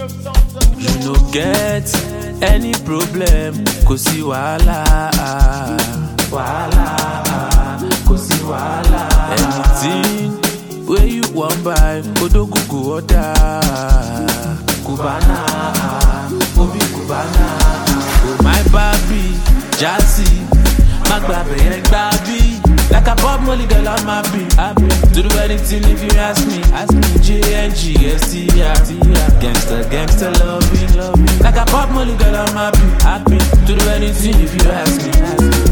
You no get any problem, kò sí wàhálà. Kò sí wàhálà. Anything wey you wan buy, Odogu go order. Cubana, Obi Cubana. Oh my baby, Jazzy, Magbabe and Baby. Like a Bob Molly girl, I'm happy. To do anything if you ask me. G-N-G-S-T-R. Gangster, loving. Like a Bob Molly girl, I'm happy. To do anything if you ask me.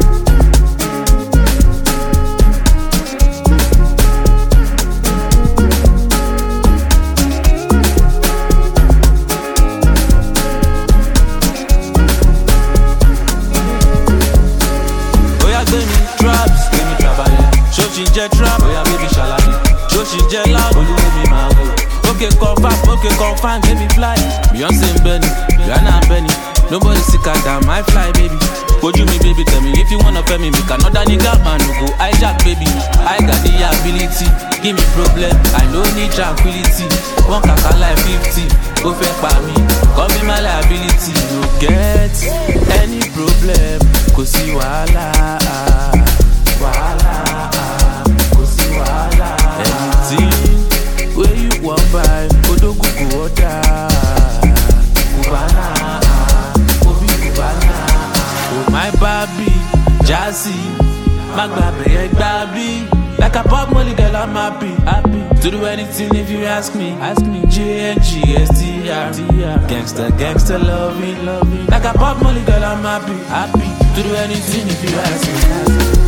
Jet trap, oh yeah, baby shalani. So she jet loud, oh you me my go. Okay, confirm, give me fly. Beyonce and Benny, Rihanna and Benny. Nobody sicker than my fly, baby. Would you me, baby? Tell me if you wanna pay me, make another nigga man who go hijack, baby. I got the ability, give me problem. I no need tranquility. One kaka like 50, go fake by me. Call me my liability. You get any problem? Go see wahala. Anything where you want buy, Odogu go order. Cubana, Obi Cubana. Oh my baby, Jazzy, Magbabe and Baby. Like a Bob Molly girl, I'm happy. To do anything if you ask me. G-N-G-S-T-R. Gangster, loving. Like a Bob Molly girl, I'm happy. To do anything if you ask me.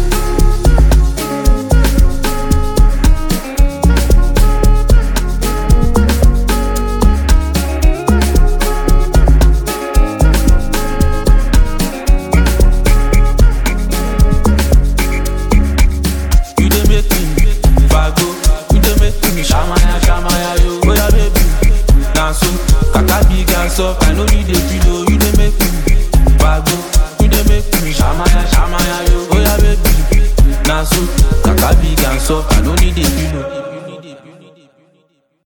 I know you dey feel, you dey make me bago, you dey make me shamaya yo. Oh yeah baby, na so kaka big and soft, I know you dey feel.